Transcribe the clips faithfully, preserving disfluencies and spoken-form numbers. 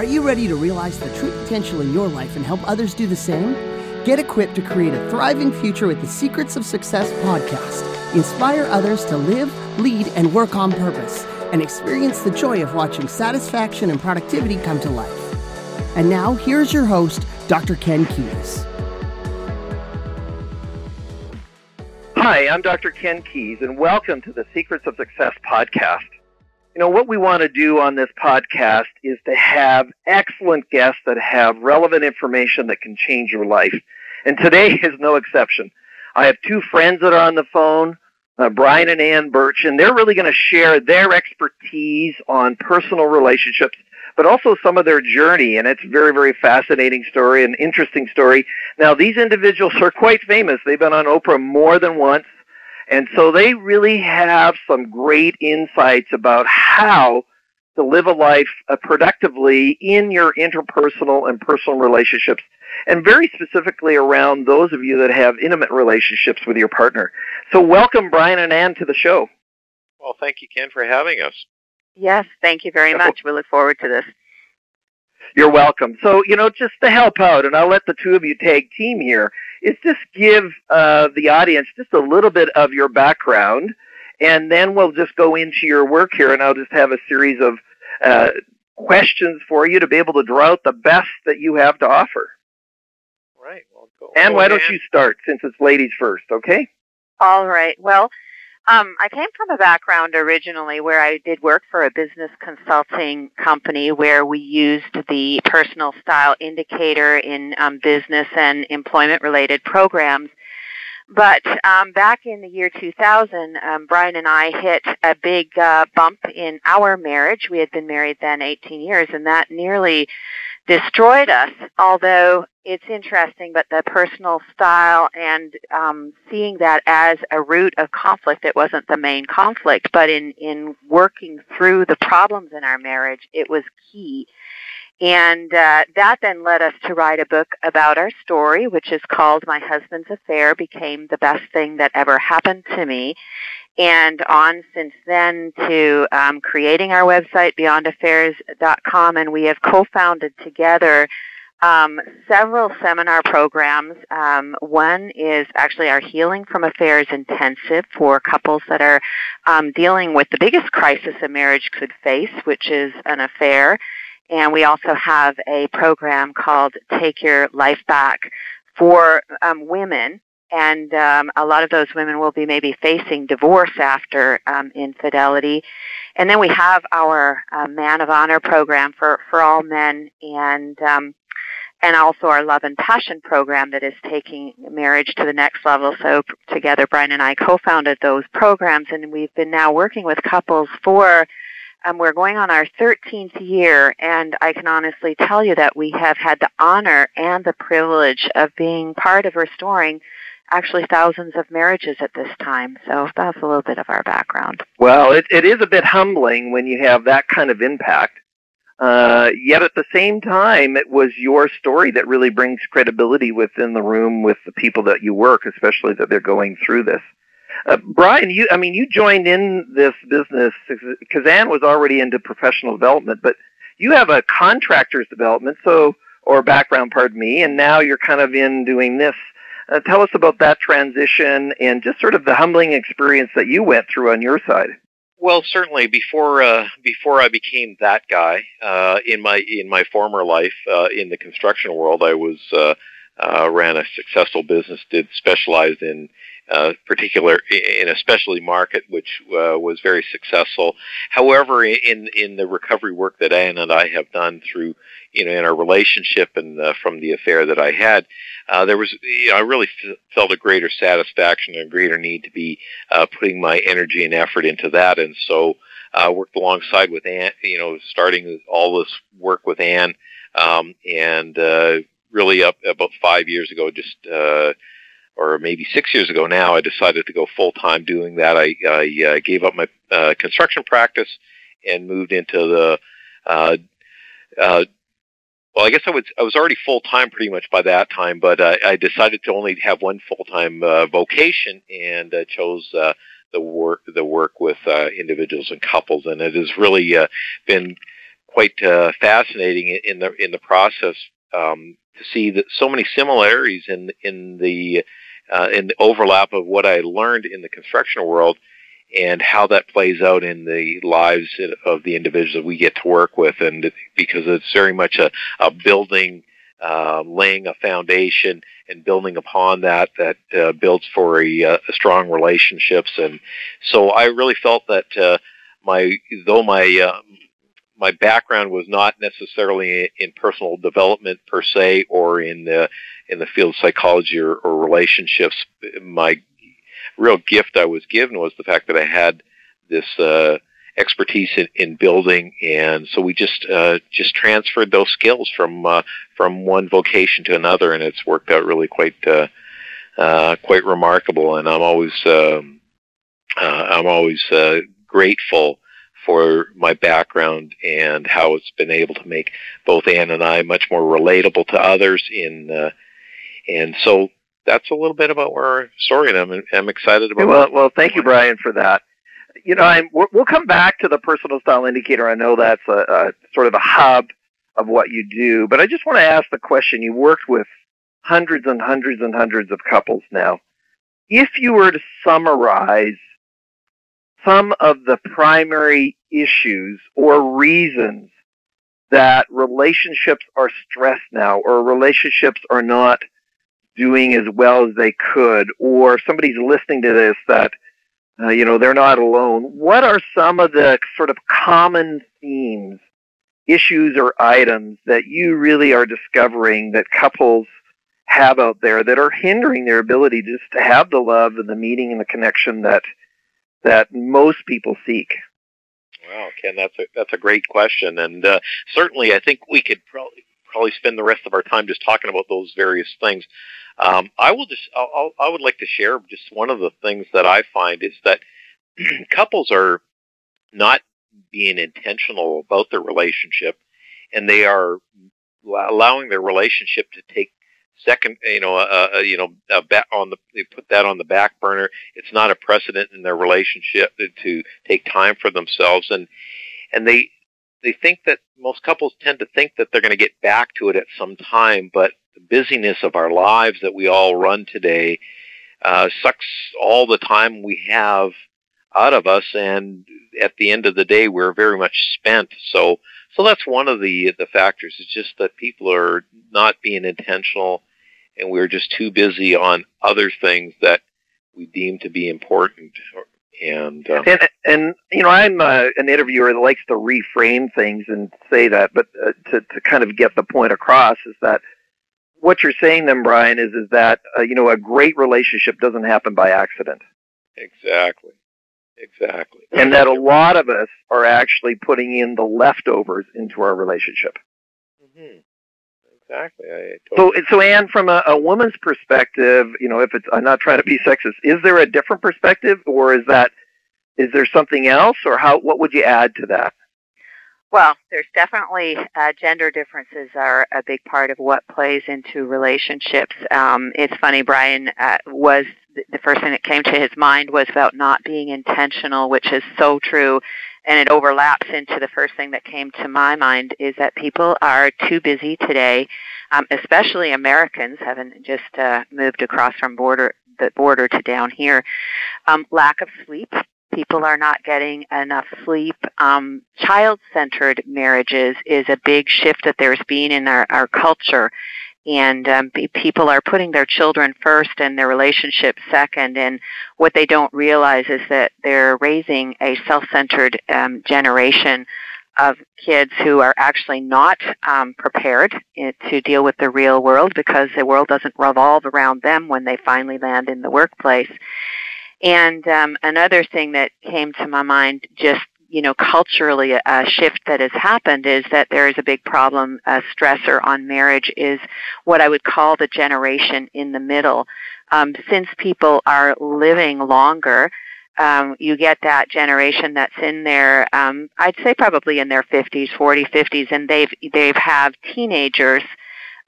Are you ready to realize the true potential in your life and help others do the same? Get equipped to create a thriving future with the Secrets of Success podcast. Inspire others to live, lead, and work on purpose, and experience the joy of watching satisfaction and productivity come to life. And now, here's your host, Doctor Ken Keys. Hi, I'm Doctor Ken Keys, and welcome to the Secrets of Success podcast. You know, what we want to do on this podcast is to have excellent guests that have relevant information that can change your life. And today is no exception. I have two friends that are on the phone, uh, Brian and Ann Birch, and they're really going to share their expertise on personal relationships, but also some of their journey. And it's a very, very fascinating story, an interesting story. Now, these individuals are quite famous. They've been on Oprah more than once. And so they really have some great insights about how to live a life uh, productively in your interpersonal and personal relationships, and very specifically around those of you that have intimate relationships with your partner. So welcome, Brian and Ann, to the show. Well, thank you, Ken, for having us. Yes, thank you very much. We look forward to this. You're welcome. So, you know, just to help out, and I'll let the two of you tag team here, is just give uh, the audience just a little bit of your background, and then we'll just go into your work here, and I'll just have a series of uh, questions for you to be able to draw out the best that you have to offer. Right. Well, go. And go why Ann. don't you start, since it's ladies first, okay? All right. Well, Um, I came from a background originally where I did work for a business consulting company where we used the personal style indicator in um, business and employment-related programs. But um, back in the year two thousand, um, Brian and I hit a big uh, bump in our marriage. We had been married then eighteen years, and that nearly destroyed us, although it's interesting, but the personal style and um, seeing that as a root of conflict, it wasn't the main conflict, but in, in working through the problems in our marriage, it was key. And uh, that then led us to write a book about our story, which is called My Husband's Affair Became the Best Thing That Ever Happened to Me. And on since then to um, creating our website, beyond affairs dot com, and we have co-founded together um, several seminar programs. Um, one is actually our Healing from Affairs Intensive for couples that are um, dealing with the biggest crisis a marriage could face, which is an affair. And we also have a program called Take Your Life Back for um, women. And um, a lot of those women will be maybe facing divorce after um, infidelity. And then we have our uh, Man of Honor program for, for all men, and um, and also our Love and Passion program that is taking marriage to the next level. So together, Brian and I co-founded those programs, and we've been now working with couples for, um, we're going on our thirteenth year, and I can honestly tell you that we have had the honor and the privilege of being part of restoring actually thousands of marriages at this time. So that's a little bit of our background. Well, it, it is a bit humbling when you have that kind of impact. Uh, yet at the same time, it was your story that really brings credibility within the room with the people that you work, especially that they're going through this. Uh, Brian, you, I mean, you joined in this business because Ann was already into professional development, but you have a contractor's development, so, or background, pardon me, and now you're kind of in doing this. Uh, tell us about that transition and just sort of the humbling experience that you went through on your side. Well, certainly before uh, before I became that guy uh, in my in my former life uh, in the construction world, I was uh, uh, ran a successful business, did specialize in uh, particular in a specialty market, which uh, was very successful. However, in in the recovery work that Ann and I have done through, you know, in our relationship and uh, from the affair that I had, uh, there was, you know, I really f- felt a greater satisfaction and a greater need to be uh, putting my energy and effort into that, and so I uh, worked alongside with Ann, you know, starting all this work with Ann, um, and uh, really up about five years ago, just uh, or maybe six years ago now, I decided to go full time doing that. I, I uh, gave up my uh, construction practice and moved into the uh, uh, Well, I guess I was I was already full time pretty much by that time, but uh, I decided to only have one full time uh, vocation, and uh, chose uh, the work the work with uh, individuals and couples, and it has really uh, been quite uh, fascinating in the in the process um, to see that so many similarities in in the uh, in the overlap of what I learned in the construction world and how that plays out in the lives of the individuals that we get to work with, and because it's very much a, a building, uh, laying a foundation and building upon that, that uh, builds for a, a strong relationships. And so I really felt that uh, my, though my, uh, my background was not necessarily in personal development per se, or in the, in the field of psychology or, or relationships, my real gift I was given was the fact that I had this uh, expertise in, in building, and so we just uh, just transferred those skills from uh, from one vocation to another, and it's worked out really quite uh, uh, quite remarkable. And I'm always um, uh, I'm always uh, grateful for my background and how it's been able to make both Ann and I much more relatable to others. In uh, and so. That's a little bit about where our story, and I'm, I'm excited about. Well, well, thank you, Brian, for that. You know, I'm, we'll come back to the personal style indicator. I know that's a, a sort of a hub of what you do, but I just want to ask the question. You worked with hundreds and hundreds and hundreds of couples now. If you were to summarize some of the primary issues or reasons that relationships are stressed now, or relationships are not doing as well as they could, or somebody's listening to this that, uh, you know, they're not alone, what are some of the sort of common themes, issues, or items that you really are discovering that couples have out there that are hindering their ability just to have the love and the meaning and the connection that that most people seek? Wow, Ken, that's a, that's a great question. And uh, certainly I think we could probably probably spend the rest of our time just talking about those various things. Um, I will just, I'll, I would like to share just one of the things that I find is that couples are not being intentional about their relationship, and they are allowing their relationship to take second, you know, uh, uh, you know, uh, back on the, they put that on the back burner. It's not a precedent in their relationship to take time for themselves, and and they they think that most couples tend to think that they're going to get back to it at some time, but the busyness of our lives that we all run today uh, sucks all the time we have out of us, and at the end of the day, we're very much spent. So, so that's one of the the factors. It's just that people are not being intentional, and we're just too busy on other things that we deem to be important. And, um, and and you know, I'm uh, an interviewer that likes to reframe things and say that, but uh, to to kind of get the point across is that what you're saying, then, Brian, is is that uh, you know, a great relationship doesn't happen by accident. Exactly, exactly, and that a lot of us are actually putting in the leftovers into our relationship. Mm-hmm. Exactly. I totally so, so Ann, from a, a woman's perspective, you know, if it's, I'm not trying to be sexist, is there a different perspective, or is that, is there something else, or how? What would you add to that? Well, there's definitely uh, gender differences are a big part of what plays into relationships. Um, it's funny, Brian uh, was the first thing that came to his mind was about not being intentional, which is so true. And it overlaps into the first thing that came to my mind is that people are too busy today, um, especially Americans, having just uh, moved across from border the border to down here. Um, lack of sleep. People are not getting enough sleep. Um, child-centered marriages is a big shift that there's been in our, our culture. And um, people are putting their children first and their relationship second. And what they don't realize is that they're raising a self-centered um, generation of kids who are actually not um, prepared to deal with the real world, because the world doesn't revolve around them when they finally land in the workplace. And um, another thing that came to my mind, just you know, culturally, a shift that has happened is that there is a big problem, a stressor on marriage is what I would call the generation in the middle. Um, since people are living longer, um, you get that generation that's in their, um, I'd say probably in their fifties, forties, fifties, and they've they've have teenagers, but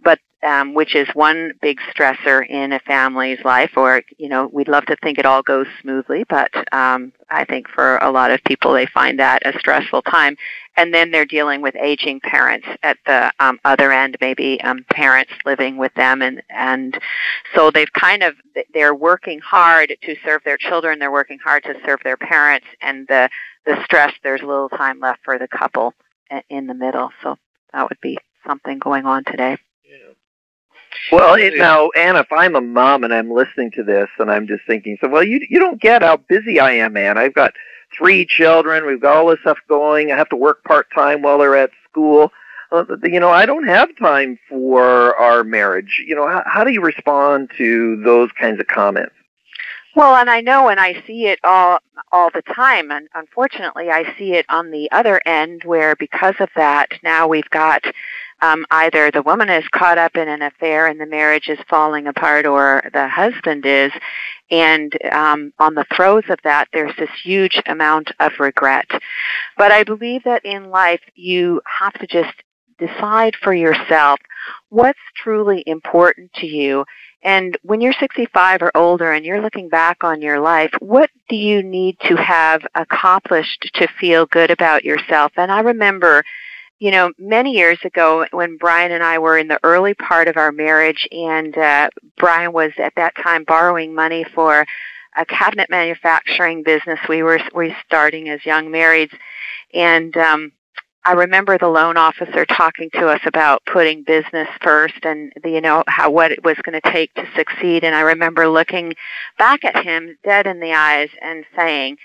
um, which is one big stressor in a family's life. Or, you know, we'd love to think it all goes smoothly, but um, I think for a lot of people, they find that a stressful time. And then they're dealing with aging parents at the um, other end, maybe um, parents living with them. And, and so they've kind of, they're working hard to serve their children. They're working hard to serve their parents. And the, the stress, there's little time left for the couple in the middle. So that would be something going on today. Yeah. Well, it, now, Ann, if I'm a mom and I'm listening to this and I'm just thinking, so, well, you you don't get how busy I am, Ann. I've got three children. We've got all this stuff going. I have to work part-time while they're at school. Uh, you know, I don't have time for our marriage. You know, how, how do you respond to those kinds of comments? Well, and I know, and I see it all all the time, and unfortunately I see it on the other end where because of that, now we've got um, either the woman is caught up in an affair and the marriage is falling apart, or the husband is, and um, on the throes of that, there's this huge amount of regret. But I believe that in life you have to just decide for yourself what's truly important to you. And when you're sixty-five or older and you're looking back on your life, what do you need to have accomplished to feel good about yourself? And I remember, you know, many years ago when Brian and I were in the early part of our marriage, and uh, Brian was at that time borrowing money for a cabinet manufacturing business. We were we were starting as young marrieds, and um, I remember the loan officer talking to us about putting business first and, the, you know, how what it was going to take to succeed. And I remember looking back at him dead in the eyes and saying,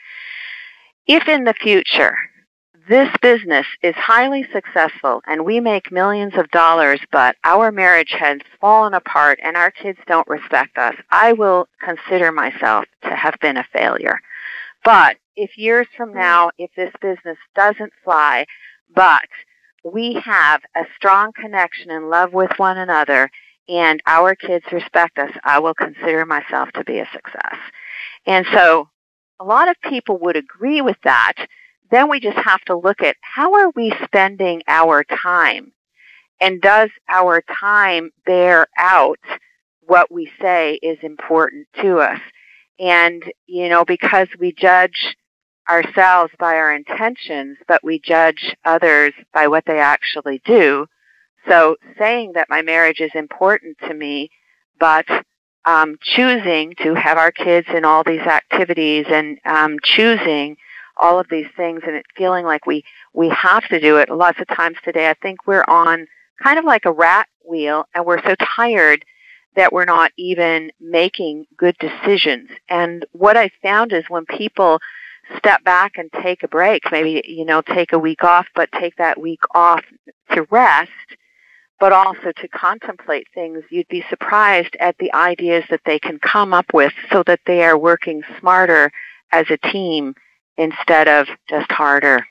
if in the future this business is highly successful and we make millions of dollars, but our marriage has fallen apart and our kids don't respect us, I will consider myself to have been a failure. But if years from now, if this business doesn't fly, but we have a strong connection and love with one another, and our kids respect us, I will consider myself to be a success. And so a lot of people would agree with that. Then we just have to look at how are we spending our time, and does our time bear out what we say is important to us? And, you know, because we judge ourselves by our intentions, but we judge others by what they actually do. So saying that my marriage is important to me, but um, choosing to have our kids in all these activities and um, choosing all of these things and it feeling like we, we have to do it. Lots of times today, I think we're on kind of like a rat wheel, and we're so tired that we're not even making good decisions. And what I found is when people step back and take a break, maybe, you know, take a week off, but take that week off to rest, but also to contemplate things, you'd be surprised at the ideas that they can come up with so that they are working smarter as a team instead of just harder.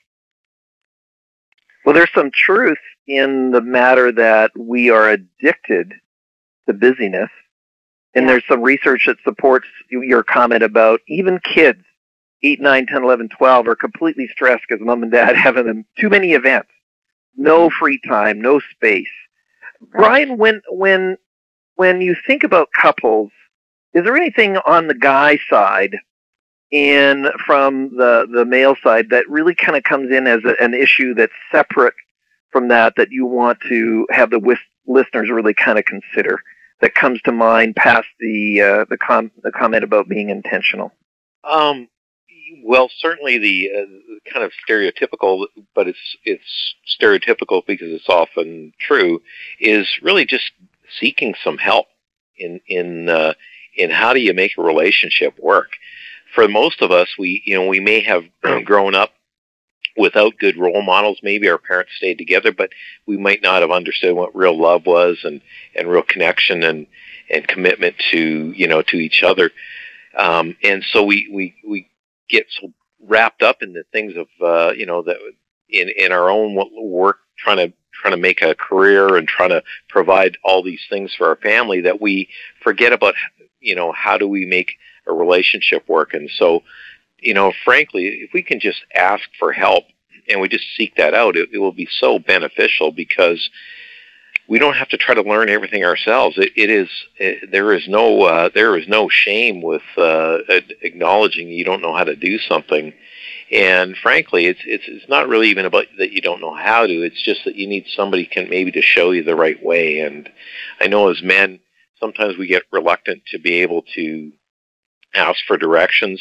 Well, there's some truth in the matter that we are addicted to busyness, and yeah. There's some research that supports your comment about even kids, eight, nine, ten, eleven, twelve, are completely stressed because mom and dad having them too many events, no free time, no space. Right. Brian, when when when you think about couples, is there anything on the guy side and from the the male side that really kind of comes in as a, an issue that's separate from that that you want to have the wis- listeners really kind of consider, that comes to mind past the uh, the, com- the comment about being intentional? Um. Well, certainly the uh, kind of stereotypical, but it's it's stereotypical because it's often true, is really just seeking some help in in uh, in how do you make a relationship work. For most of us, we you know we may have grown up without good role models. Maybe our parents stayed together, but we might not have understood what real love was and, and real connection and, and commitment to you know to each other. Um, and so we we we get so wrapped up in the things of uh, you know that in in our own work, trying to trying to make a career and trying to provide all these things for our family that we forget about you know how do we make a relationship work. And so you know frankly, if we can just ask for help and we just seek that out, it, it will be so beneficial, because we don't have to try to learn everything ourselves. It, it is it, there is no uh, there is no shame with uh, acknowledging you don't know how to do something. And frankly, it's it's it's not really even about that you don't know how to. It's just that you need somebody can maybe to show you the right way. And I know as men, sometimes we get reluctant to be able to ask for directions.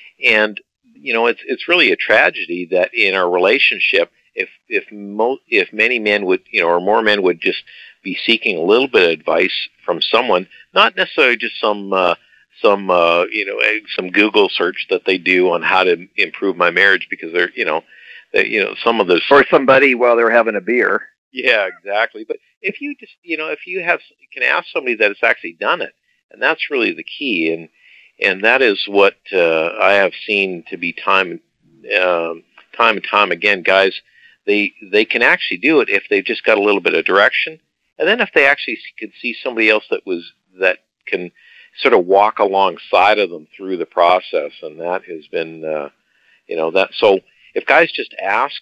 And you know, it's it's really a tragedy that in our relationship, if if mo- if many men would, you know, or more men would just be seeking a little bit of advice from someone, not necessarily just some. Uh, some uh, you know some Google search that they do on how to improve my marriage, because they're you know they, you know some of those, or somebody while they're having a beer. Yeah, exactly. But if you just you know if you have can ask somebody that has actually done it, and that's really the key, and and that is what uh, I have seen to be time um, time and time again. Guys, they they can actually do it if they've just got a little bit of direction, and then if they actually could see somebody else that was that can sort of walk alongside of them through the process. And that has been, uh, you know, that, so if guys just ask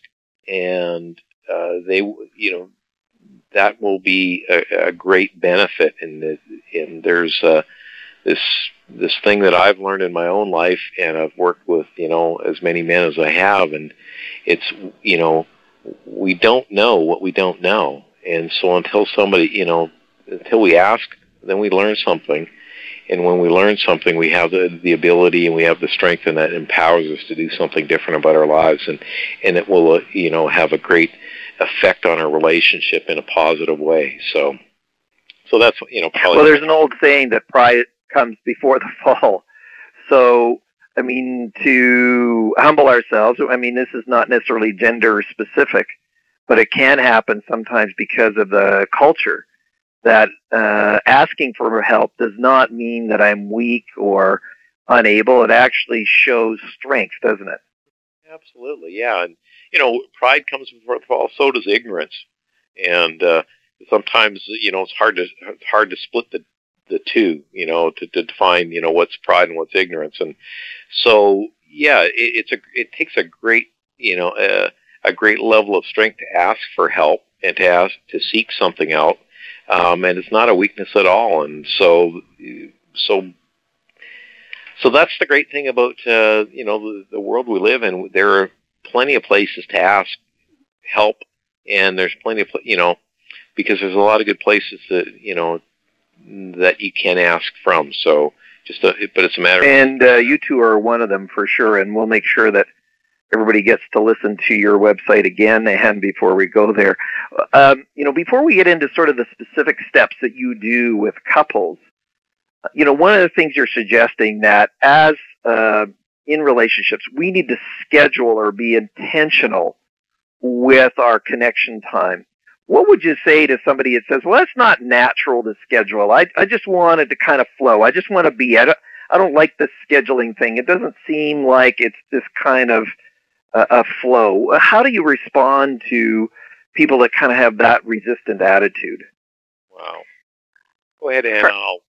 and, uh, they, you know, that will be a, a great benefit. And, the, and there's, uh, this, this thing that I've learned in my own life, and I've worked with, you know, as many men as I have, and it's, you know, we don't know what we don't know. And so until somebody, you know, until we ask, then we learn something. And when we learn something, we have the, the ability and we have the strength, and that empowers us to do something different about our lives. And, and it will, uh, you know, have a great effect on our relationship in a positive way. So, so that's, you know, probably. Well, there's an old saying that pride comes before the fall. So, I mean, to humble ourselves, I mean, this is not necessarily gender specific, but it can happen sometimes because of the culture. That uh, asking for help does not mean that I'm weak or unable. It actually shows strength, doesn't it? Absolutely, yeah. And, you know, pride comes before the fall, so does ignorance. And uh, sometimes, you know, it's hard to it's hard to split the, the two, you know, to, to define, you know, what's pride and what's ignorance. And so, yeah, it, it's a it takes a great, you know, uh, a great level of strength to ask for help and to ask to seek something out. Um, and it's not a weakness at all. And so, so, so that's the great thing about, uh, you know, the, the world we live in. There are plenty of places to ask help, and there's plenty of, you know, because there's a lot of good places that, you know, that you can ask from. So just, a, but it's a matter of. And uh, you two are one of them for sure. And we'll make sure that everybody gets to listen to your website again and before we go there. Um, you know, before we get into sort of the specific steps that you do with couples, you know, one of the things you're suggesting that as uh, in relationships, we need to schedule or be intentional with our connection time. What would you say to somebody that says, well, that's not natural to schedule. I, I just want it to kind of flow. I just want to be. I don't, I don't like this scheduling thing. It doesn't seem like it's this kind of a flow. How do you respond to people that kind of have that resistant attitude? Wow. Go ahead, Anna.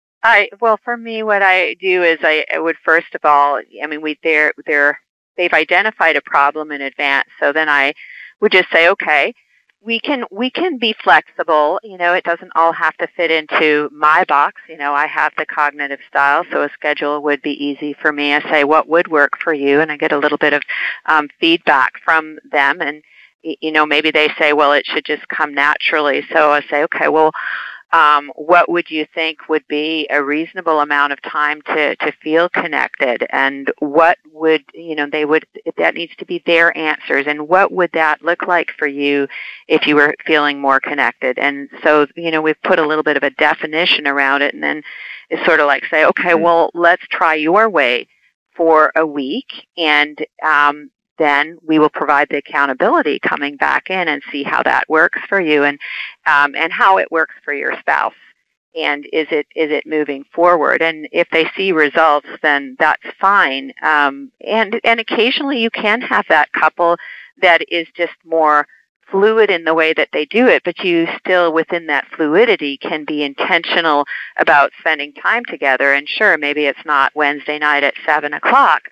I well, for me, what I do is I, I would first of all, I mean, we they're they're they've identified a problem in advance, so then I would just say, okay, we can we can be flexible. You know, it doesn't all have to fit into my box. You know, I have the cognitive style, so a schedule would be easy for me. I say, what would work for you? And I get a little bit of um, feedback from them. And, you know, maybe they say, well, it should just come naturally. So I say, okay, well, um, what would you think would be a reasonable amount of time to, to feel connected? And what would, you know, they would, that needs to be their answers. And what would that look like for you if you were feeling more connected? And so, you know, we've put a little bit of a definition around it, and then it's sort of like say, okay, well, let's try your way for a week, and um, then we will provide the accountability coming back in and see how that works for you, and um, and how it works for your spouse. And is it is it moving forward? And if they see results, then that's fine. Um, and and occasionally you can have that couple that is just more fluid in the way that they do it, but you still, within that fluidity, can be intentional about spending time together. And sure, maybe it's not Wednesday night at seven o'clock,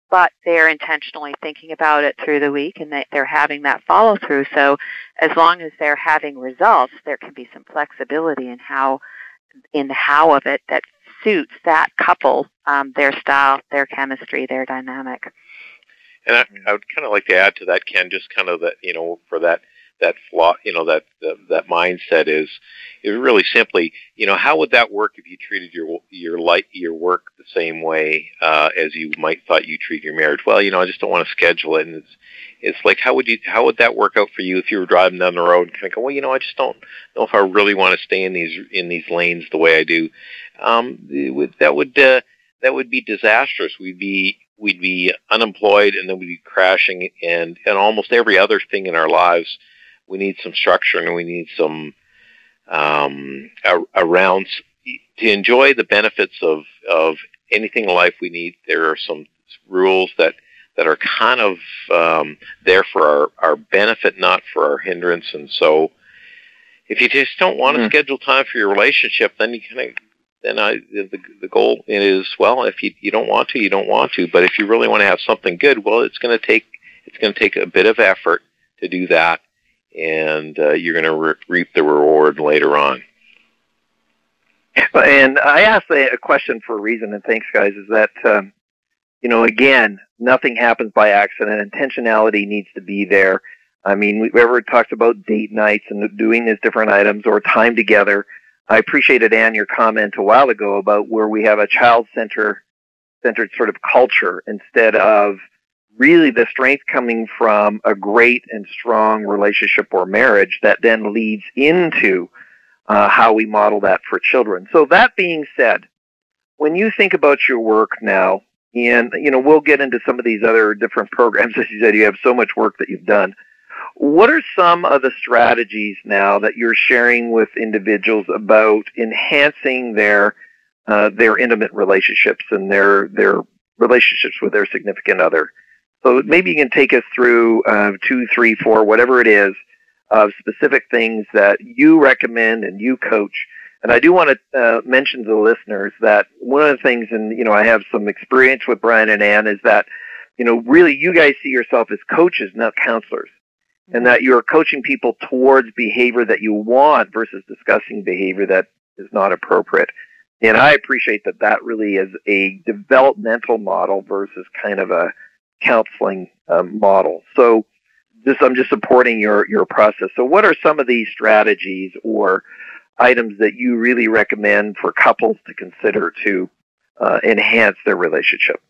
but they're intentionally thinking about it through the week, and they, they're having that follow-through. So as long as they're having results, there can be some flexibility in how, in the how of it that suits that couple, um, their style, their chemistry, their dynamic. And I, I would kind of like to add to that, Ken, just kind of that, you know, for that, that flaw, you know, that, that, that mindset is, is really simply, you know, how would that work if you treated your, your light, your work the same way, uh, as you might thought you treat your marriage? Well, you know, I just don't want to schedule it. And it's, it's like, how would you, how would that work out for you if you were driving down the road and kind of go, well, you know, I just don't know if I really want to stay in these, in these lanes the way I do. Um, it would, that would, uh, that would be disastrous. We'd be, we'd be unemployed, and then we'd be crashing, and, and almost every other thing in our lives, we need some structure, and we need some, um, around, to enjoy the benefits of, of anything in life we need. There are some rules that, that are kind of, um, there for our, our benefit, not for our hindrance. And so if you just don't want to mm-hmm. schedule time for your relationship, then you kind of, then I, the, the goal is, well, if you, you don't want to, you don't want to. But if you really want to have something good, well, it's going to take, it's going to take a bit of effort to do that. And uh, you're going to re- reap the reward later on. And I asked a question for a reason, and thanks, guys, is that, um, you know, again, nothing happens by accident. Intentionality needs to be there. I mean, we've ever talked about date nights and doing these different items or time together. I appreciated, Anne, your comment a while ago about where we have a child-centered centered sort of culture instead of really the strength coming from a great and strong relationship or marriage that then leads into uh, how we model that for children. So that being said, when you think about your work now, and, you know, we'll get into some of these other different programs. As you said, you have so much work that you've done. What are some of the strategies now that you're sharing with individuals about enhancing their uh, their intimate relationships and their their relationships with their significant other? So maybe you can take us through uh, two, three, four, whatever it is, of specific things that you recommend and you coach. And I do want to uh, mention to the listeners that one of the things, and you know, I have some experience with Brian and Ann, is that, you know, really you guys see yourself as coaches, not counselors. And that you're coaching people towards behavior that you want versus discussing behavior that is not appropriate. And I appreciate that that really is a developmental model versus kind of a counseling um, model. So this, I'm just supporting your, your process. So what are some of these strategies or items that you really recommend for couples to consider to uh, enhance their relationship?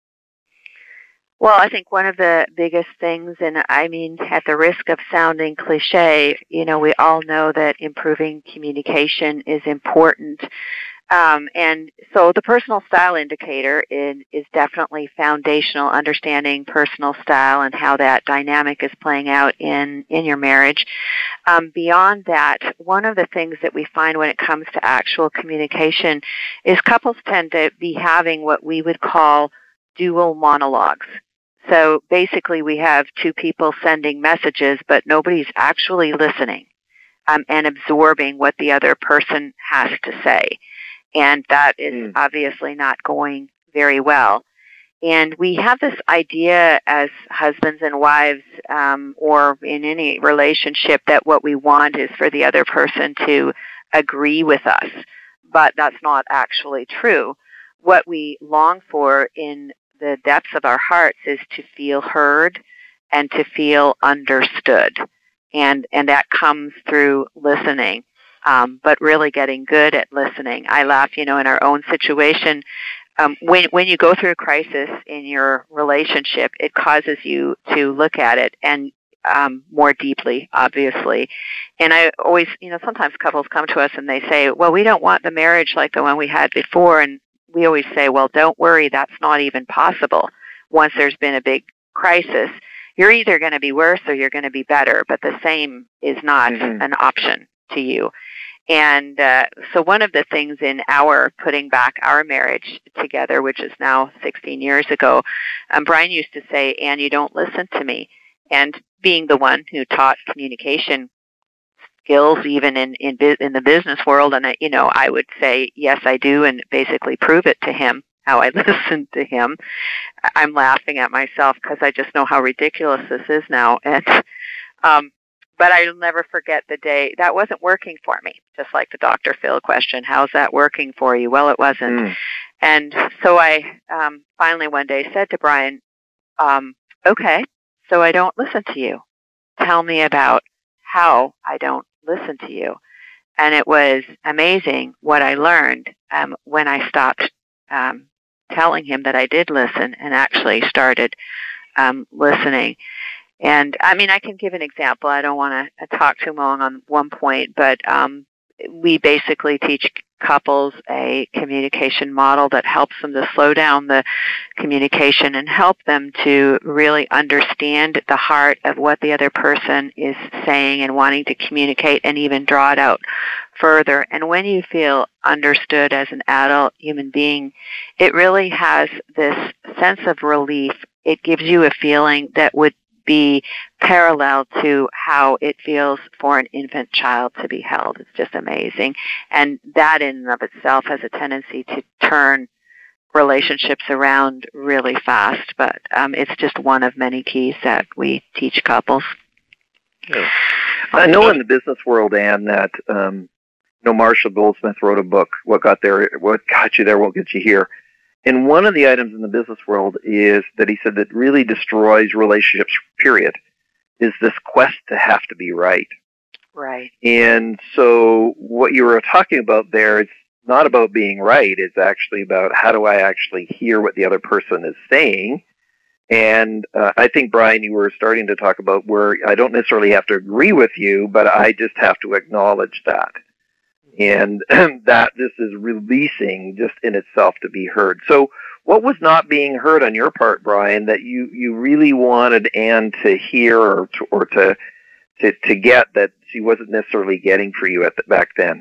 Well, I think one of the biggest things, and I mean, at the risk of sounding cliche, you know, we all know that improving communication is important. Um, and so the personal style indicator is, is definitely foundational, understanding personal style and how that dynamic is playing out in, in your marriage. Um, beyond that, one of the things that we find when it comes to actual communication is couples tend to be having what we would call dual monologues. So basically we have two people sending messages, but nobody's actually listening um, and absorbing what the other person has to say. And that is mm. obviously not going very well. And we have this idea as husbands and wives um, or in any relationship that what we want is for the other person to agree with us. But that's not actually true. What we long for in the depths of our hearts is to feel heard and to feel understood. And and that comes through listening, um, but really getting good at listening. I laugh, you know, in our own situation, um, when when you go through a crisis in your relationship, it causes you to look at it and um, more deeply, obviously. And I always, you know, sometimes couples come to us and they say, well, we don't want the marriage like the one we had before. And we always say, well, don't worry, that's not even possible. Once there's been a big crisis, you're either going to be worse or you're going to be better, but the same is not mm-hmm. an option to you. And uh, so one of the things in our putting back our marriage together, which is now sixteen years ago, um, Brian used to say, Anne, you don't listen to me. And being the one who taught communication skills even in in, in the business world, and I, you know, I would say yes, I do, and basically prove it to him how I listened to him. I'm laughing at myself because I just know how ridiculous this is now. And um, but I'll never forget the day that wasn't working for me. Just like the Doctor Phil question, how's that working for you? Well, it wasn't. Mm. And so I um, finally one day said to Brian, um, okay, so I don't listen to you. Tell me about how I don't listen to you. And it was amazing what I learned um, when I stopped um, telling him that I did listen and actually started um, listening. And, I mean, I can give an example. I don't want to talk too long on one point, but um, we basically teach couples a communication model that helps them to slow down the communication and help them to really understand the heart of what the other person is saying and wanting to communicate and even draw it out further. And when you feel understood as an adult human being, it really has this sense of relief. It gives you a feeling that would be parallel to how it feels for an infant child to be held. It's just amazing. And that in and of itself has a tendency to turn relationships around really fast. But um, it's just one of many keys that we teach couples. Yeah. I know in the business world, Anne, that um, you know, Marshall Goldsmith wrote a book, What Got There, What Got You There Won't Get You Here. And one of the items in the business world is that he said that really destroys relationships, period, is this quest to have to be right. Right. And so what you were talking about there, it's not about being right. It's actually about how do I actually hear what the other person is saying. And uh, I think, Brian, you were starting to talk about where I don't necessarily have to agree with you, but I just have to acknowledge that. And that this is releasing just in itself to be heard. So what was not being heard on your part, Brian, that you, you really wanted Anne to hear or to, or to, to to get that she wasn't necessarily getting for you at the, back then?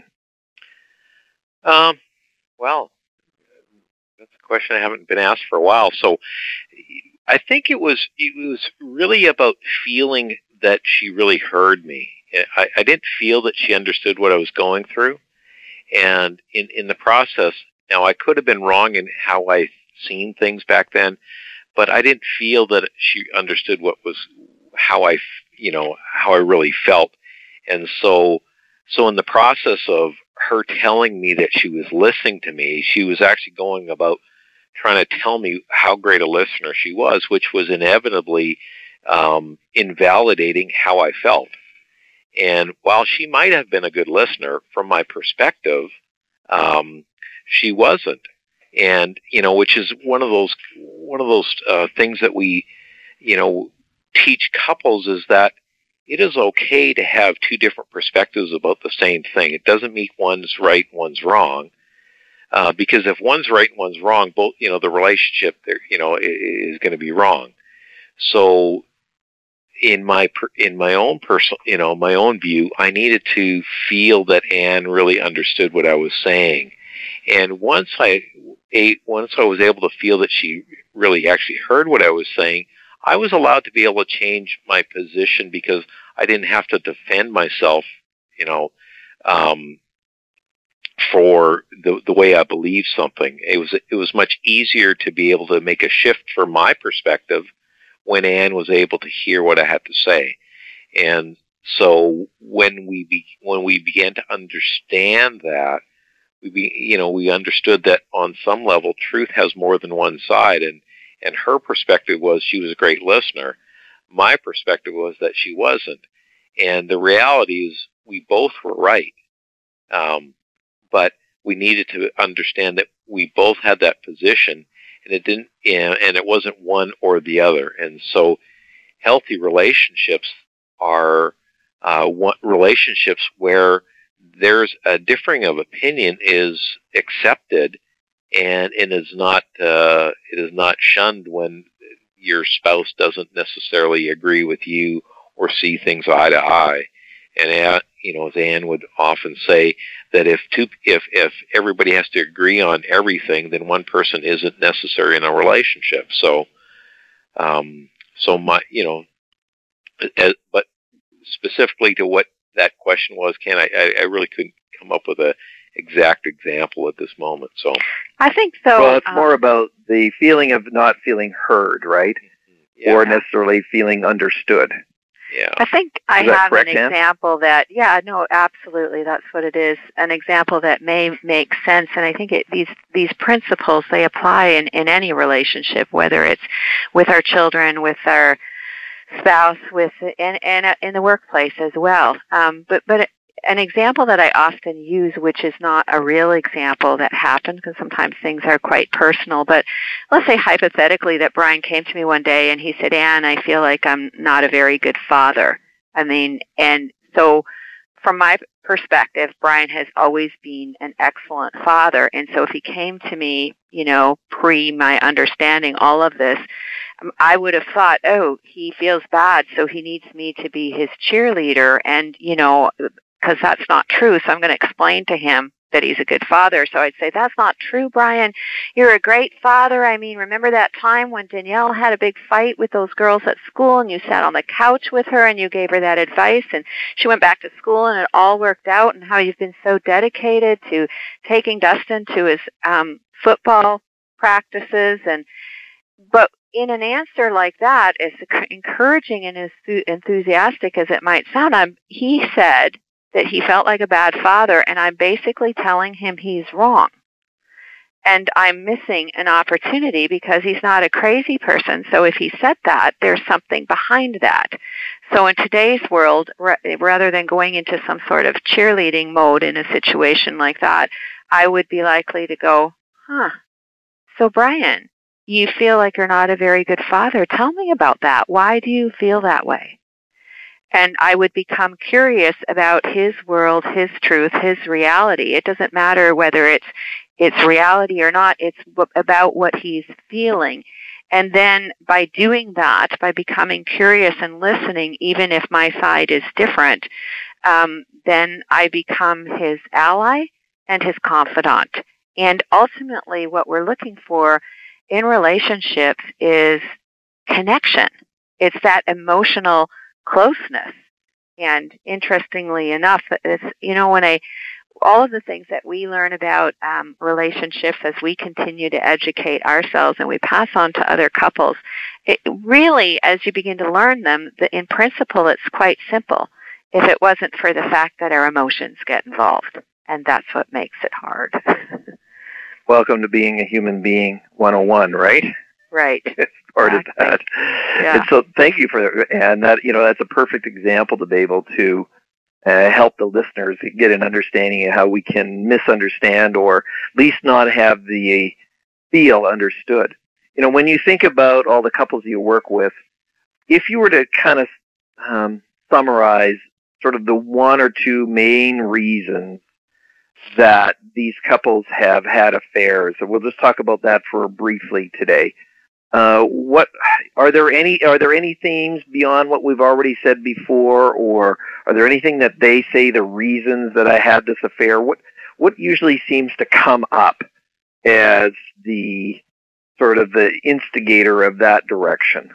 Um, well, that's a question I haven't been asked for a while. So I think it was it was really about feeling that she really heard me. I, I didn't feel that she understood what I was going through. And in, in the process, now I could have been wrong in how I seen things back then, but I didn't feel that she understood what was, how I, you know, how I really felt. And so, so in the process of her telling me that she was listening to me, she was actually going about trying to tell me how great a listener she was, which was inevitably um, invalidating how I felt. And while she might have been a good listener, from my perspective, um, she wasn't. And you know, which is one of those one of those uh, things that we, you know, teach couples is that it is okay to have two different perspectives about the same thing. It doesn't mean one's right, one's wrong, uh, because if one's right and one's wrong, both, you know, the relationship there, you know, is going to be wrong. So. In my in my own personal, you know, my own view, I needed to feel that Anne really understood what I was saying, and once I once I was able to feel that she really actually heard what I was saying, I was allowed to be able to change my position because I didn't have to defend myself, you know, um, for the the way I believed something. It was it was much easier to be able to make a shift from my perspective when Anne was able to hear what I had to say. And so when we be, when we began to understand that, we be, you know, we understood that on some level truth has more than one side, and and her perspective was she was a great listener. My perspective was that she wasn't. And the reality is we both were right. Um, but we needed to understand that we both had that position. And it didn't, and it wasn't one or the other. And so, healthy relationships are uh, one, relationships where there's a differing of opinion is accepted, and it is not uh, it is not shunned when your spouse doesn't necessarily agree with you or see things eye to eye. And uh, you know, as Anne would often say, that if two, if if everybody has to agree on everything, then one person isn't necessary in a relationship. So, um, so my, you know, as, but specifically to what that question was, Ken, I, I really couldn't come up with a exact example at this moment. So I think so. Well, it's um, more about the feeling of not feeling heard, right? yeah, Or necessarily feeling understood. yeah. I think I Is that have correct, an Ann? example that, yeah, no, absolutely, that's what it is. An example that may make sense, and I think it, these these principles, they apply in, in any relationship, whether it's with our children, with our spouse, with and and in the workplace as well. Um, but but an example that I often use, which is not a real example that happened, because sometimes things are quite personal, but let's say hypothetically that Brian came to me one day and he said, Ann, I feel like I'm not a very good father. I mean, and so from my perspective, Brian has always been an excellent father. And so if he came to me, you know, pre my understanding all of this, um, I would have thought, oh, he feels bad, so he needs me to be his cheerleader. And, you know, because that's not true. So I'm going to explain to him that he's a good father. So I'd say, that's not true, Brian. You're a great father. I mean, remember that time when Danielle had a big fight with those girls at school and you sat on the couch with her and you gave her that advice and she went back to school and it all worked out, and how you've been so dedicated to taking Dustin to his um, football practices. And but in an answer like that, as encouraging and as enthusiastic as it might sound, I'm, he said that he felt like a bad father, and I'm basically telling him he's wrong. And I'm missing an opportunity because he's not a crazy person. So if he said that, there's something behind that. So in today's world, rather than going into some sort of cheerleading mode in a situation like that, I would be likely to go, huh, so Brian, you feel like you're not a very good father. Tell me about that. Why do you feel that way? And I would become curious about his world, his truth, his reality. It doesn't matter whether it's it's reality or not. It's about what he's feeling. And then by doing that, by becoming curious and listening, even if my side is different, um, then I become his ally and his confidant. And ultimately, what we're looking for in relationships is connection. It's that emotional closeness. And interestingly enough, it's, you know, when I, all of the things that we learn about um, relationships as we continue to educate ourselves and we pass on to other couples, it really, as you begin to learn them, the, in principle, it's quite simple. If it wasn't for the fact that our emotions get involved, and that's what makes it hard. Welcome to Being a Human Being one oh one, right? Right. It's part exactly. of that. Yeah. And so thank you for that. And that, you know, that's a perfect example to be able to uh, help the listeners get an understanding of how we can misunderstand or at least not have the feel understood. You know, when you think about all the couples you work with, if you were to kind of um, summarize sort of the one or two main reasons that these couples have had affairs, and we'll just talk about that for briefly today. Uh, what are there any are there any themes beyond what we've already said before, or are there anything that they say the reasons that I had this affair? What what usually seems to come up as the sort of the instigator of that direction?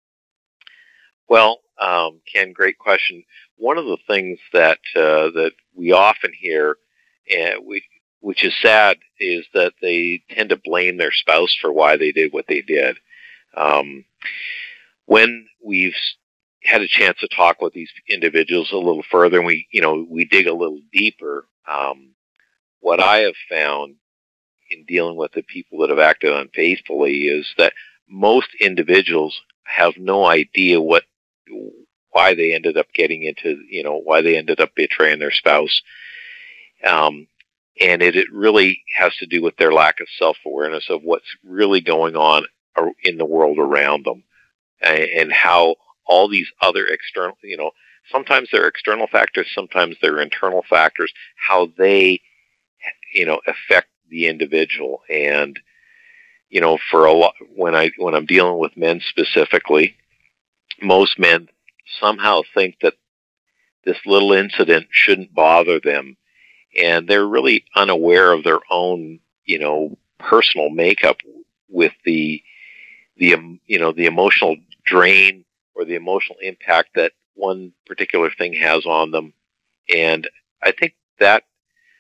Well, um, Ken, great question. One of the things that uh, that we often hear, and we, which is sad, is that they tend to blame their spouse for why they did what they did. Um, when we've had a chance to talk with these individuals a little further, and we, you know, we dig a little deeper, um, what I have found in dealing with the people that have acted unfaithfully is that most individuals have no idea what, why they ended up getting into, you know, why they ended up betraying their spouse. Um, and it, it really has to do with their lack of self-awareness of what's really going on in the world around them, and, and how all these other external, you know, sometimes they're external factors, sometimes they're internal factors, how they, you know, affect the individual. And, you know, for a lot, when I, when I'm dealing with men specifically, most men somehow think that this little incident shouldn't bother them. And they're really unaware of their own, you know, personal makeup with the, the, you know, the emotional drain or the emotional impact that one particular thing has on them. And I think that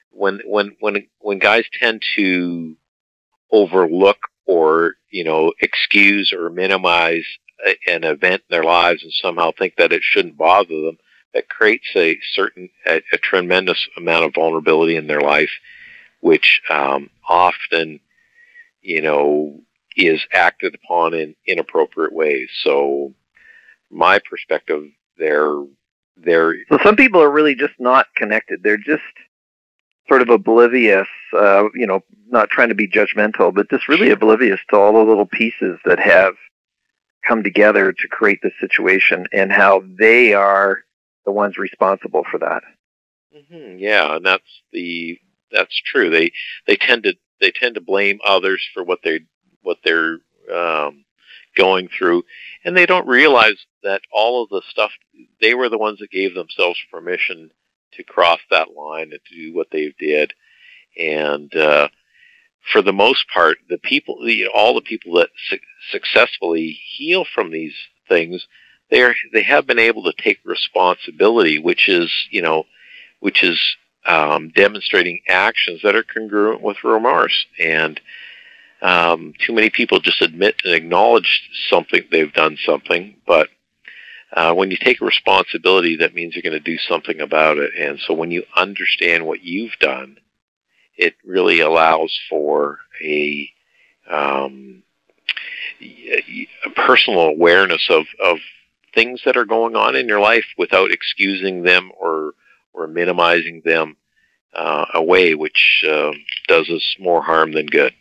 when when when when guys tend to overlook or, you know, excuse or minimize a, an event in their lives and somehow think that it shouldn't bother them, that creates a certain a, a tremendous amount of vulnerability in their life, which um, often, you know, is acted upon in inappropriate ways. So, my perspective, they're they're so some people are really just not connected. They're just sort of oblivious, uh, you know, not trying to be judgmental, but just really oblivious to all the little pieces that have come together to create this situation and how they are the ones responsible for that. Mm-hmm, yeah, and that's the that's true. They they tend to they tend to blame others for what they what they're um, going through, and they don't realize that all of the stuff, they were the ones that gave themselves permission to cross that line and to do what they did. And uh, for the most part, the people, you know, all the people that su- successfully heal from these things, they are they have been able to take responsibility, which is, you know, which is um, demonstrating actions that are congruent with remorse. And um, too many people just admit and acknowledge something, they've done something, but Uh, when you take a responsibility, that means you're going to do something about it. And so when you understand what you've done, it really allows for a, um, a personal awareness of, of things that are going on in your life without excusing them or, or minimizing them uh, away, which uh, does us more harm than good.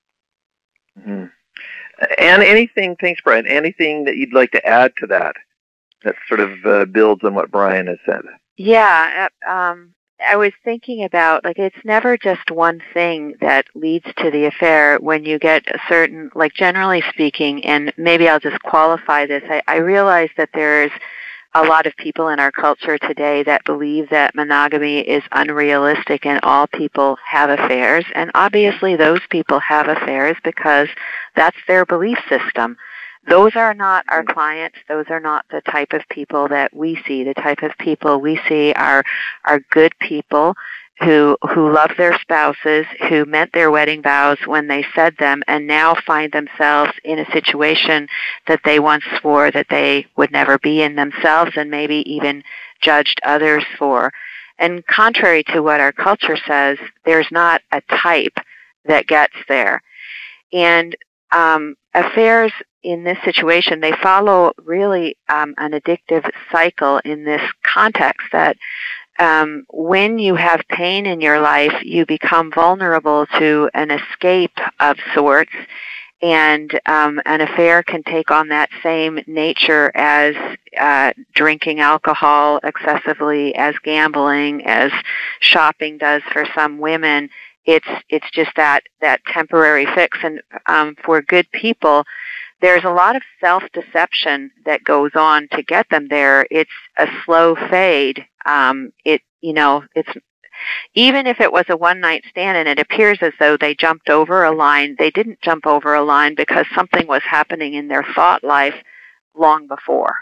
Mm-hmm. And anything, thanks, Brian, anything that you'd like to add to that? That sort of uh, builds on what Brian has said. Yeah, um, I was thinking about, like, it's never just one thing that leads to the affair when you get a certain, like, generally speaking, and maybe I'll just qualify this, I, I realize that there's a lot of people in our culture today that believe that monogamy is unrealistic and all people have affairs, and obviously those people have affairs because that's their belief system. Those are not our clients. Those are not the type of people that we see. The type of people we see are are good people who who love their spouses, who meant their wedding vows when they said them, and now find themselves in a situation that they once swore that they would never be in themselves, and maybe even judged others for. And contrary to what our culture says, there's not a type that gets there. And um, affairs in this situation, they follow really um, an addictive cycle in this context that um, when you have pain in your life, you become vulnerable to an escape of sorts, and um, an affair can take on that same nature as uh, drinking alcohol excessively, as gambling, as shopping does for some women. It's it's just that, that temporary fix. And um, for good people, there's a lot of self-deception that goes on to get them there. It's a slow fade. Um, it you know it's even if it was a one-night stand and it appears as though they jumped over a line, they didn't jump over a line because something was happening in their thought life long before,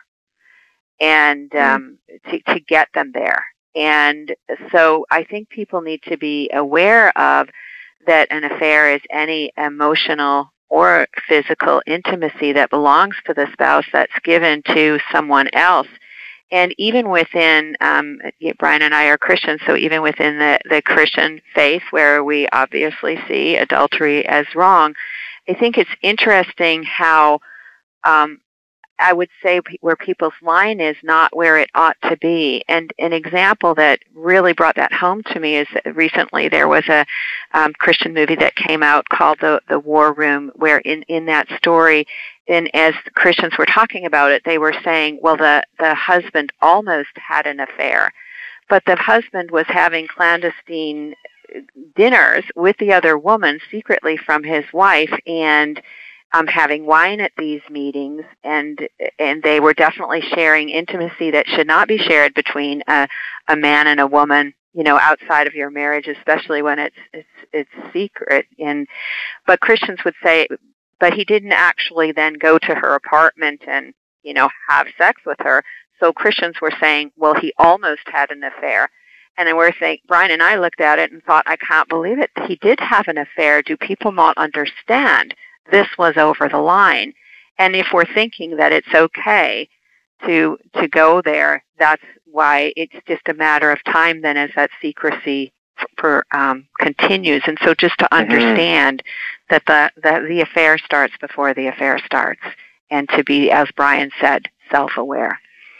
and um, to, to get them there. And so I think people need to be aware of that an affair is any emotional or physical intimacy that belongs to the spouse that's given to someone else. And even within, um, Brian and I are Christians, so even within the, the Christian faith, where we obviously see adultery as wrong, I think it's interesting how um, I would say where people's line is not where it ought to be. And an example that really brought that home to me is that recently there was a um, Christian movie that came out called The, the War Room, where in, in that story, and as Christians were talking about it, they were saying, well, the, the husband almost had an affair, but the husband was having clandestine dinners with the other woman secretly from his wife, and Um, having wine at these meetings, and and they were definitely sharing intimacy that should not be shared between a, a man and a woman, you know, outside of your marriage, especially when it's it's it's secret. And but Christians would say, but he didn't actually then go to her apartment and, you know, have sex with her. So Christians were saying, well, he almost had an affair. And then we're thinking, Brian and I looked at it and thought, I can't believe it. He did have an affair. Do people not understand? This was over the line. And if we're thinking that it's okay to to go there, that's why it's just a matter of time then as that secrecy for, um, continues. And so just to understand mm-hmm. that the that the affair starts before the affair starts, and to be, as Brian said, self-aware.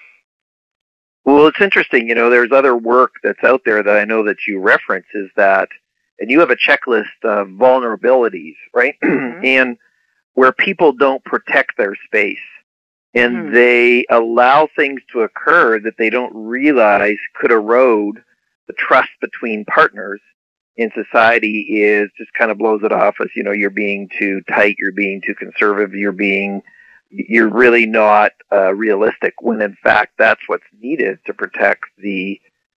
Well, it's interesting, you know, there's other work that's out there that I know that you reference is that, and you have a checklist of vulnerabilities, right? Mm-hmm. And where people don't protect their space and mm-hmm. they allow things to occur that they don't realize could erode the trust between partners in society is just kind of blows it off as, you know, you're being too tight, you're being too conservative, you're being you're really not uh, realistic, when in fact that's what's needed to protect the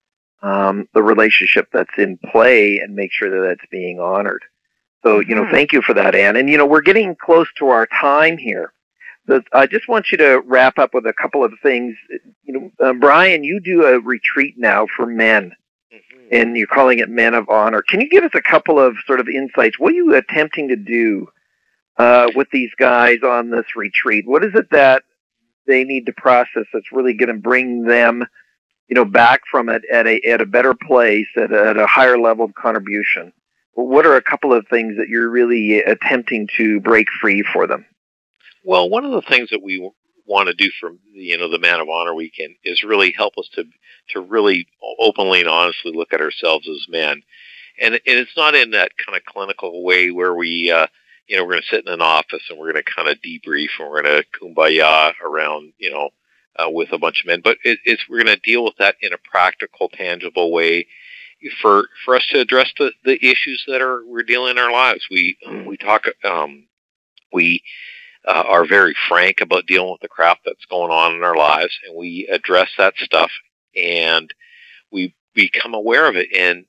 um, the relationship that's in play and make sure that that's being honored. So, you know, thank you for that, Ann. And, you know, we're getting close to our time here. But I just want you to wrap up with a couple of things. You know, uh, Brian, you do a retreat now for men, mm-hmm. and you're calling it Men of Honor. Can you give us a couple of sort of insights? What are you attempting to do Uh, with these guys on this retreat? What is it that they need to process that's really going to bring them, you know, back from it at a at a better place, at a, at a higher level of contribution? What are a couple of things that you're really attempting to break free for them? Well, one of the things that we want to do for, you know, the Man of Honor Weekend is really help us to to really openly and honestly look at ourselves as men, and, and it's not in that kind of clinical way where we. Uh, You know, we're going to sit in an office and we're going to kind of debrief and we're going to kumbaya around, you know, uh, with a bunch of men. But it, it's we're going to deal with that in a practical, tangible way for for us to address the, the issues that are we're dealing in our lives. We we talk, um, we uh, are very frank about dealing with the crap that's going on in our lives, and we address that stuff, and we become aware of it, and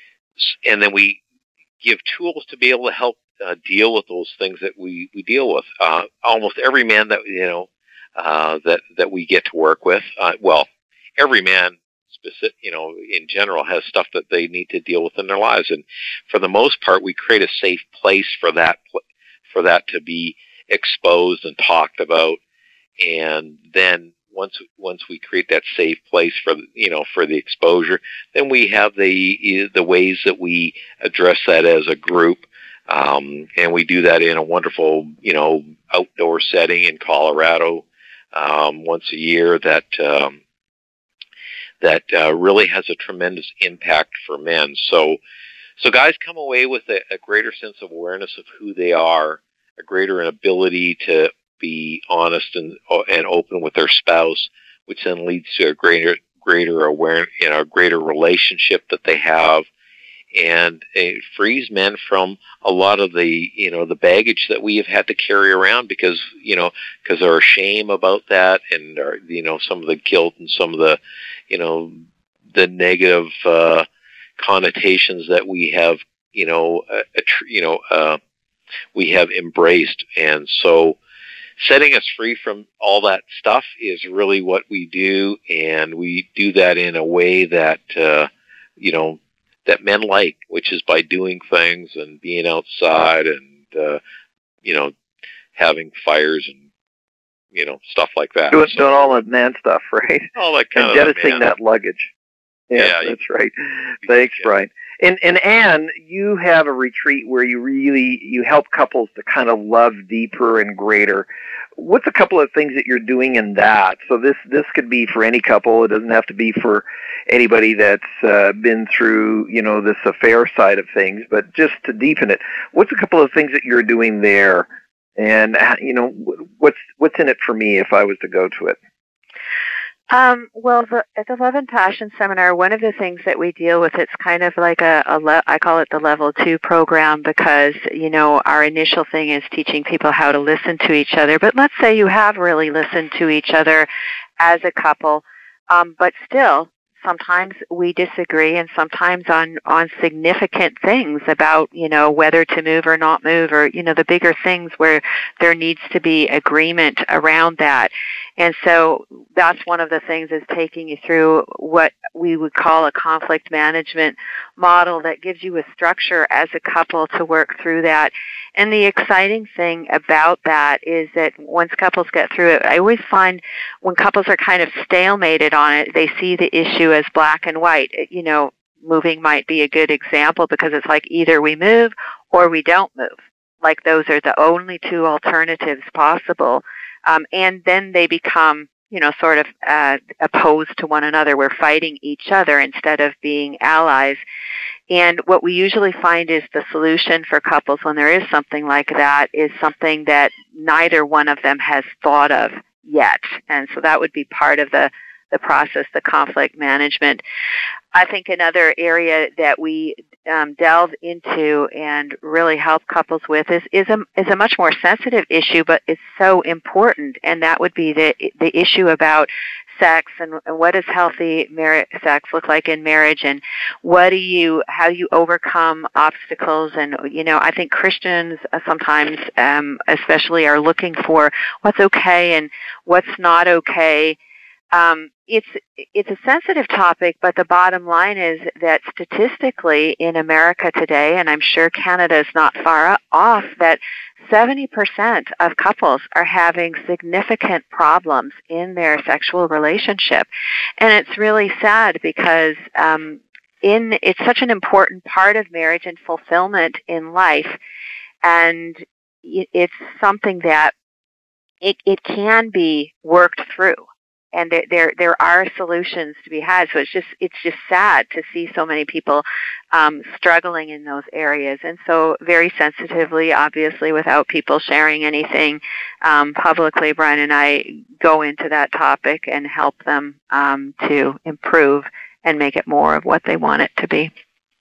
and then we give tools to be able to help Uh, deal with those things that we, we deal with. Uh, almost every man that, you know, uh, that, that we get to work with, uh, well, every man, specific, you know, in general has stuff that they need to deal with in their lives. And for the most part, we create a safe place for that, for that to be exposed and talked about. And then once, once we create that safe place for, you know, for the exposure, then we have the, the ways that we address that as a group. Um, and we do that in a wonderful, you know, outdoor setting in Colorado um, once a year that um, that uh, really has a tremendous impact for men. So, so guys come away with a, a greater sense of awareness of who they are, a greater ability to be honest and and open with their spouse, which then leads to a greater greater awareness, you know, a greater relationship that they have. And it frees men from a lot of the, you know, the baggage that we have had to carry around because, you know, because of our shame about that and, our, you know, some of the guilt and some of the, you know, the negative uh, connotations that we have, you know, uh, you know, uh, we have embraced. And so setting us free from all that stuff is really what we do. And we do that in a way that, uh, you know, that men like, which is by doing things and being outside and, uh, you know, having fires and, you know, stuff like that. Doing, so, doing all that man stuff, right? All that kind and of jettisoning that luggage. Yeah, yeah that's you, right. Thanks, yeah. Brian. And, and Ann, you have a retreat where you really, you help couples to kind of love deeper and greater. What's a couple of things that you're doing in that? So this, this could be for any couple. It doesn't have to be for anybody that's uh, been through, you know, this affair side of things, but just to deepen it. What's a couple of things that you're doing there? And, you know, what's, what's in it for me if I was to go to it? Um, well, the, at the Love and Passion Seminar, one of the things that we deal with, it's kind of like a, a le- I call it the level two program because, you know, our initial thing is teaching people how to listen to each other. But let's say you have really listened to each other as a couple, um, but still sometimes we disagree, and sometimes on, on significant things about, you know, whether to move or not move, or, you know, the bigger things where there needs to be agreement around that. And so that's one of the things, is taking you through what we would call a conflict management model that gives you a structure as a couple to work through that. And the exciting thing about that is that once couples get through it, I always find when couples are kind of stalemated on it, they see the issue as black and white. You know, moving might be a good example, because it's like either we move or we don't move. Like those are the only two alternatives possible. Um, and then they become, you know, sort of uh, opposed to one another. We're fighting each other instead of being allies. And what we usually find is the solution for couples when there is something like that is something that neither one of them has thought of yet. And so that would be part of the, the process, the conflict management. I think another area that we um, delve into and really help couples with is, is, a, is a much more sensitive issue, but it's so important, and that would be the, the issue about sex and, and what does healthy mar- sex look like in marriage, and what do you, how do you overcome obstacles. And, you know, I think Christians uh, sometimes um, especially are looking for what's okay and what's not okay. Um, it's it's a sensitive topic, but the bottom line is that statistically in America today, and I'm sure Canada is not far off, that seventy percent of couples are having significant problems in their sexual relationship. And it's really sad because um, in it's such an important part of marriage and fulfillment in life, and it's something that it, it can be worked through. And there, there, there are solutions to be had. So it's just, it's just sad to see so many people um, struggling in those areas. And so, very sensitively, obviously, without people sharing anything um, publicly, Brian and I go into that topic and help them um, to improve and make it more of what they want it to be.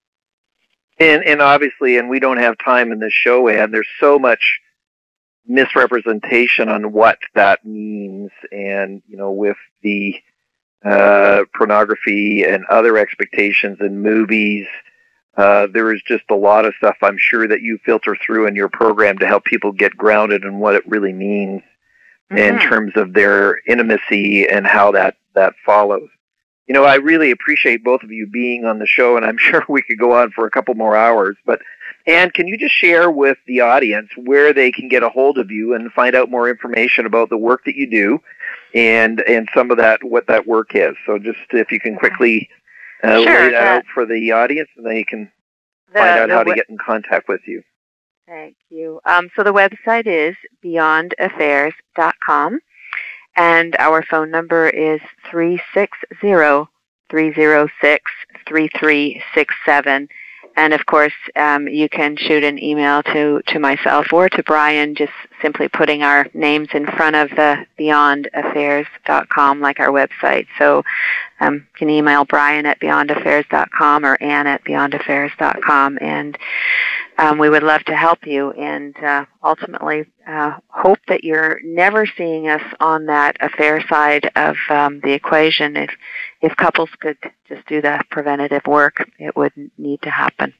And, and obviously, and we don't have time in this show, Ann, there's so much misrepresentation on what that means, and you know, with the uh, pornography and other expectations in movies, uh, there is just a lot of stuff I'm sure that you filter through in your program to help people get grounded in what it really means mm-hmm. in terms of their intimacy and how that that follows. You know, I really appreciate both of you being on the show, and I'm sure we could go on for a couple more hours, but Ann, can you just share with the audience where they can get a hold of you and find out more information about the work that you do and and some of that, what that work is? So just if you can quickly uh, sure, lay that uh, out for the audience, and they can the, find out the, how to get in contact with you. Thank you. Um, so the website is beyond affairs dot com, and our phone number is three six zero, three zero six, three three six seven. And, of course, um, you can shoot an email to, to myself or to Brian, just simply putting our names in front of the beyond affairs dot com, like our website. So um, you can email Brian at beyond affairs dot com or Ann at beyond affairs dot com, and um, we would love to help you, and uh, ultimately uh, hope that you're never seeing us on that affair side of um, the equation. If, if couples could just do the preventative work, it wouldn't need to happen.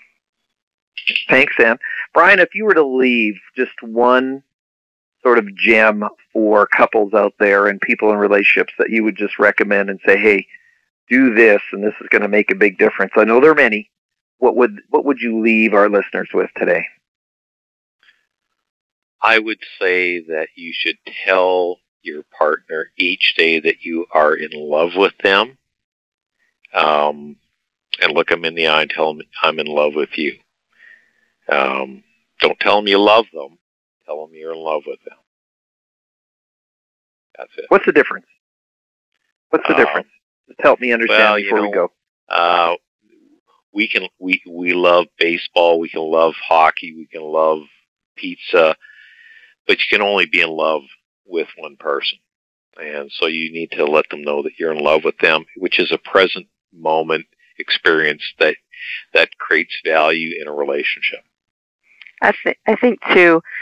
Thanks, Ann. Brian, if you were to leave just one sort of gem for couples out there and people in relationships that you would just recommend and say, hey, do this, and this is going to make a big difference. I know there are many. What would what would you leave our listeners with today? I would say that you should tell your partner each day that you are in love with them, um, and look them in the eye and tell them, I'm in love with you. Um, don't tell them you love them. Tell them you're in love with them. That's it. What's the difference? What's the uh, difference? Just help me understand well, before you know, we go. Uh, we can we we love baseball. We can love hockey. We can love pizza, but you can only be in love with one person, and so you need to let them know that you're in love with them, which is a present moment experience that that creates value in a relationship. I, th- I think too.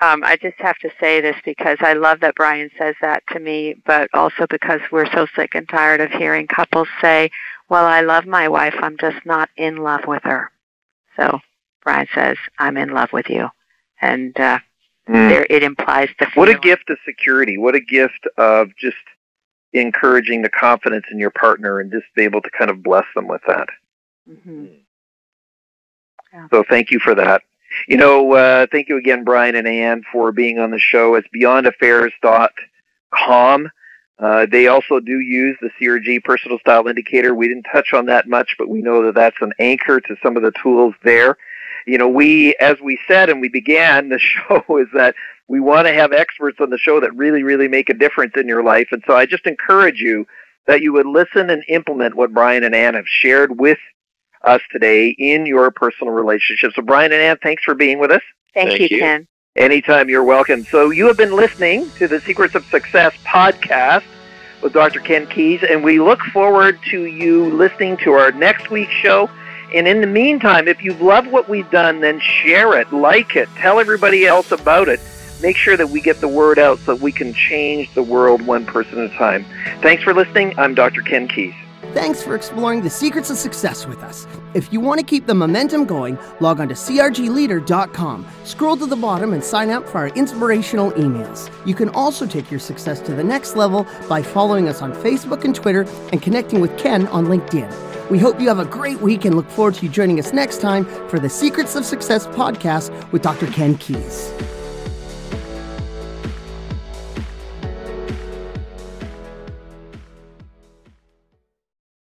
Um, I just have to say this because I love that Brian says that to me, but also because we're so sick and tired of hearing couples say, well, I love my wife, I'm just not in love with her. So Brian says, I'm in love with you. And uh, mm. there, it implies the feeling. What a gift of security. What a gift of just encouraging the confidence in your partner and just be able to kind of bless them with that. Mm-hmm. Yeah. So thank you for that. You know, uh, thank you again, Brian and Ann, for being on the show. It's beyond affairs dot com. Uh, they also do use the C R G Personal Style Indicator. We didn't touch on that much, but we know that that's an anchor to some of the tools there. You know, we, as we said and we began the show, is that we want to have experts on the show that really, really make a difference in your life. And so I just encourage you that you would listen and implement what Brian and Ann have shared with us today in your personal relationship. So Brian and Ann, thanks for being with us. Thank, Thank you, you, Ken. Anytime, you're welcome. So you have been listening to the Secrets of Success podcast with Doctor Ken Keys, and we look forward to you listening to our next week's show. And in the meantime, if you've loved what we've done, then share it, like it, tell everybody else about it. Make sure that we get the word out so we can change the world one person at a time. Thanks for listening. I'm Doctor Ken Keys. Thanks for exploring the secrets of success with us. If you want to keep the momentum going, log on to c r g leader dot com. Scroll to the bottom and sign up for our inspirational emails. You can also take your success to the next level by following us on Facebook and Twitter and connecting with Ken on LinkedIn. We hope you have a great week and look forward to you joining us next time for the Secrets of Success podcast with Doctor Ken Keys.